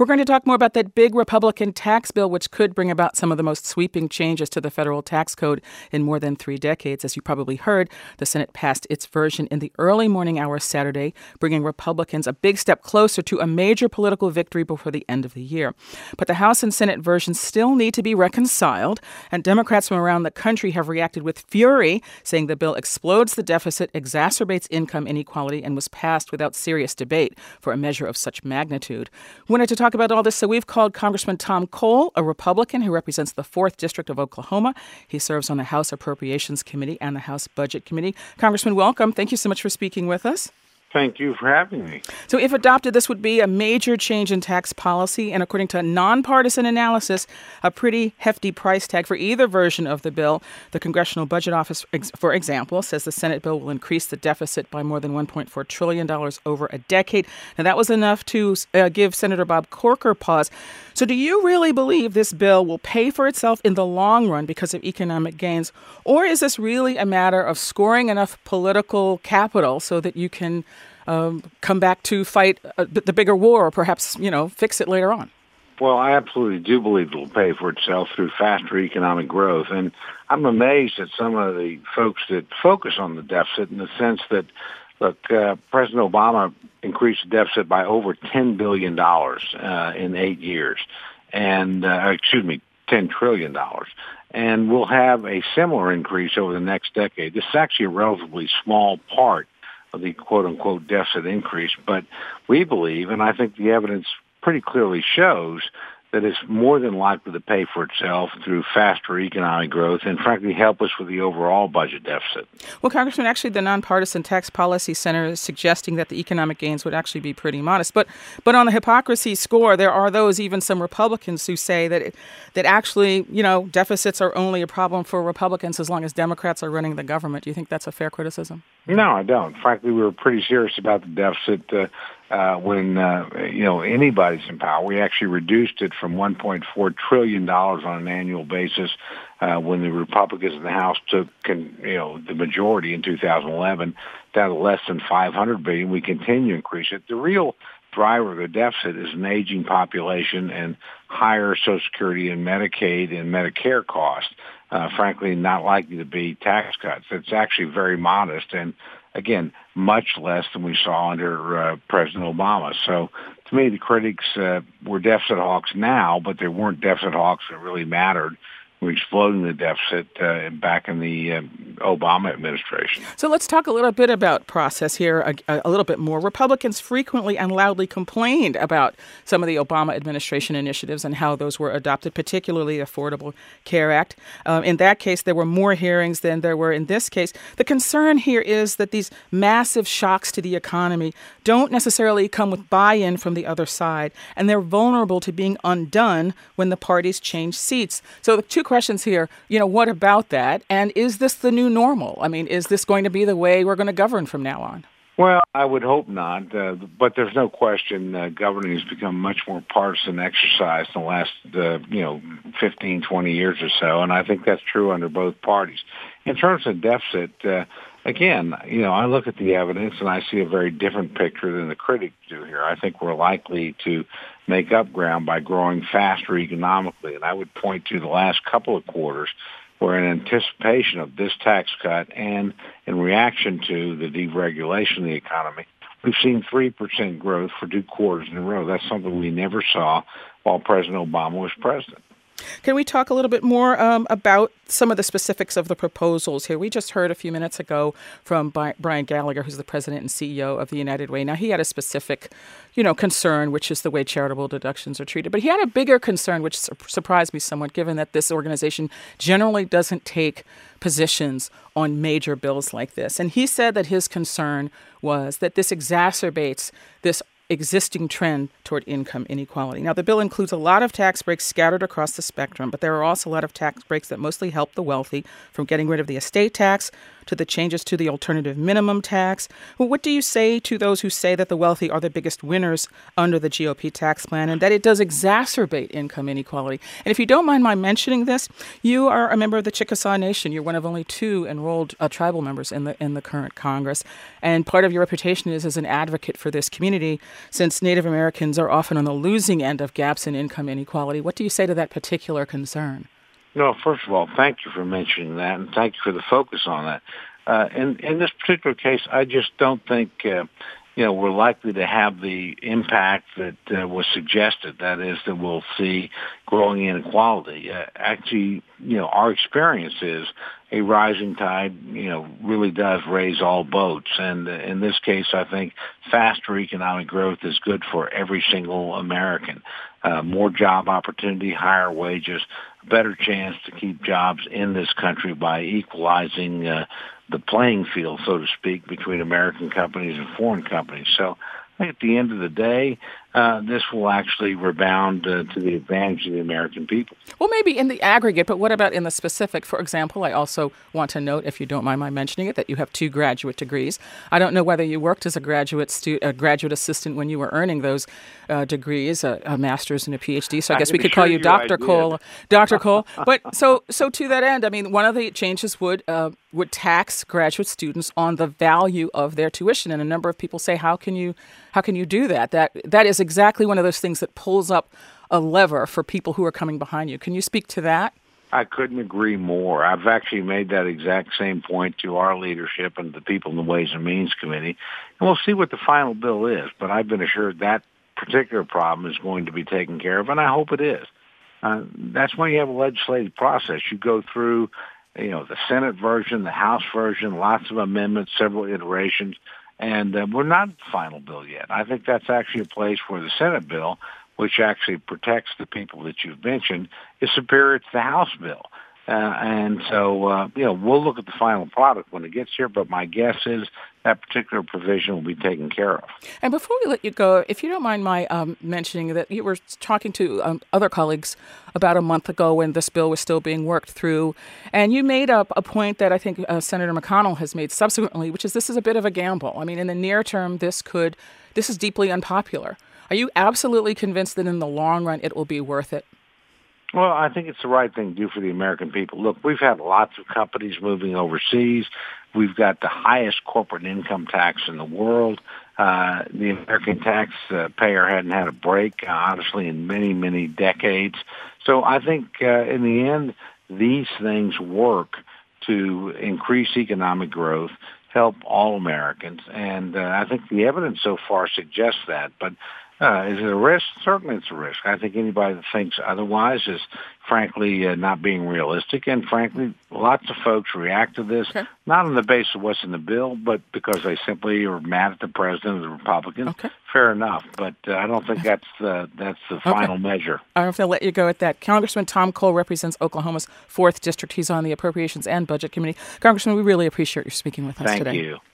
We're going to talk more about that big Republican tax bill, which could bring about some of the most sweeping changes to the federal tax code in more than 3 decades. As you probably heard, the Senate passed its version in the early morning hours Saturday, bringing Republicans a big step closer to a major political victory before the end of the year. But the House and Senate versions still need to be reconciled, and Democrats from around the country have reacted with fury, saying the bill explodes the deficit, exacerbates income inequality, and was passed without serious debate for a measure of such magnitude. We wanted to talk about all this, so we've called Congressman Tom Cole, a Republican who represents the 4th District of Oklahoma. He serves on the House Appropriations Committee and the House Budget Committee. Congressman, welcome. Thank you so much for speaking with us. Thank you for having me. So if adopted, this would be a major change in tax policy, and according to a nonpartisan analysis, a pretty hefty price tag for either version of the bill. The Congressional Budget Office, for example, says the Senate bill will increase the deficit by more than $1.4 trillion over a decade. Now, that was enough to give Senator Bob Corker pause. So do you really believe this bill will pay for itself in the long run because of economic gains? Or is this really a matter of scoring enough political capital so that you can come back to fight the bigger war, or perhaps, fix it later on? Well, I absolutely do believe it will pay for itself through faster economic growth. And I'm amazed at some of the folks that focus on the deficit in the sense that, look, President Obama increased the deficit by over $10 billion in 8 years. And, $10 trillion. And we'll have a similar increase over the next decade. This is actually a relatively small part of the quote-unquote deficit increase, but we believe, and I think the evidence pretty clearly shows, that it's more than likely to pay for itself through faster economic growth and, frankly, help us with the overall budget deficit. Well, Congressman, actually, the Nonpartisan Tax Policy Center is suggesting that the economic gains would actually be pretty modest. But on the hypocrisy score, there are those, even some Republicans, who say that actually, deficits are only a problem for Republicans as long as Democrats are running the government. Do you think that's a fair criticism? No, I don't. Frankly, we were pretty serious about the deficit when anybody's in power. We actually reduced it from $1.4 trillion on an annual basis when the Republicans in the House took the majority in 2011 down to less than $500 billion. We continue to increase it. The real driver of the deficit is an aging population and higher Social Security and Medicaid and Medicare costs. Frankly, not likely to be tax cuts. It's actually very modest and, again, much less than we saw under President Obama. So, to me, the critics were deficit hawks now, but they weren't deficit hawks that really mattered. We're exploding the deficit back in the Obama administration. So let's talk a little bit about process here, a little bit more. Republicans frequently and loudly complained about some of the Obama administration initiatives and how those were adopted, particularly the Affordable Care Act. In that case, there were more hearings than there were in this case. The concern here is that these massive shocks to the economy don't necessarily come with buy-in from the other side, and they're vulnerable to being undone when the parties change seats. So the two questions here, what about that? And is this the new normal? I mean, is this going to be the way we're going to govern from now on? Well, I would hope not, but there's no question governing has become much more partisan exercise in the last, 15, 20 years or so, and I think that's true under both parties. In terms of deficit, again, I look at the evidence and I see a very different picture than the critics do here. I think we're likely to make up ground by growing faster economically, and I would point to the last couple of quarters where in anticipation of this tax cut and in reaction to the deregulation of the economy, we've seen 3% growth for 2 quarters in a row. That's something we never saw while President Obama was president. Can we talk a little bit more about some of the specifics of the proposals here? We just heard a few minutes ago from Brian Gallagher, who's the president and CEO of the United Way. Now, he had a specific, concern, which is the way charitable deductions are treated. But he had a bigger concern, which surprised me somewhat, given that this organization generally doesn't take positions on major bills like this. And he said that his concern was that this exacerbates this existing trend toward income inequality. Now, the bill includes a lot of tax breaks scattered across the spectrum, but there are also a lot of tax breaks that mostly help the wealthy, from getting rid of the estate tax, to the changes to the alternative minimum tax. Well, what do you say to those who say that the wealthy are the biggest winners under the GOP tax plan and that it does exacerbate income inequality? And if you don't mind my mentioning this, you are a member of the Chickasaw Nation. You're one of only 2 enrolled tribal members in the current Congress. And part of your reputation is as an advocate for this community, since Native Americans are often on the losing end of gaps in income inequality. What do you say to that particular concern? No, first of all, thank you for mentioning that, and thank you for the focus on that. In this particular case, I just don't think we're likely to have the impact that was suggested. That is, that we'll see growing inequality. Actually, our experience is a rising tide, really does raise all boats. And in this case, I think faster economic growth is good for every single American. More job opportunity, higher wages, better chance to keep jobs in this country by equalizing the playing field, so to speak, between American companies and foreign companies. So I think at the end of the day, this will actually rebound to the advantage of the American people. Well, maybe in the aggregate, but what about in the specific? For example, I also want to note, if you don't mind my mentioning it, that you have 2 graduate degrees. I don't know whether you worked as a graduate assistant when you were earning those degrees, a master's and a PhD. So I guess we could call you Dr. Cole. Dr. Cole. But so to that end, I mean, one of the changes would tax graduate students on the value of their tuition, and a number of people say, how can you do that? That is exactly one of those things that pulls up a lever for people who are coming behind you. Can you speak to that? I couldn't agree more. I've actually made that exact same point to our leadership and the people in the Ways and Means Committee, and we'll see what the final bill is. But I've been assured that particular problem is going to be taken care of, and I hope it is. That's why you have a legislative process. You go through, the Senate version, the House version, lots of amendments, several iterations. And we're not at the final bill yet. I think that's actually a place where the Senate bill, which actually protects the people that you've mentioned, is superior to the House bill. And so, we'll look at the final product when it gets here, but my guess is that particular provision will be taken care of. And before we let you go, if you don't mind my mentioning that you were talking to other colleagues about a month ago when this bill was still being worked through, and you made up a point that I think Senator McConnell has made subsequently, which is this is a bit of a gamble. I mean, in the near term, this is deeply unpopular. Are you absolutely convinced that in the long run it will be worth it? Well, I think it's the right thing to do for the American people. Look, we've had lots of companies moving overseas. We've got the highest corporate income tax in the world. The American taxpayer hadn't had a break, honestly, in many, many decades. So I think in the end, these things work to increase economic growth, help all Americans. And I think the evidence so far suggests that. But is it a risk? Certainly it's a risk. I think anybody that thinks otherwise is, frankly, not being realistic. And, frankly, lots of folks react to this, not on the basis of what's in the bill, but because they simply are mad at the president or the Republicans. Okay. Fair enough. But I don't think that's the final measure. I'm going to let you go at that. Congressman Tom Cole represents Oklahoma's 4th District. He's on the Appropriations and Budget Committee. Congressman, we really appreciate you speaking with us today. Thank you.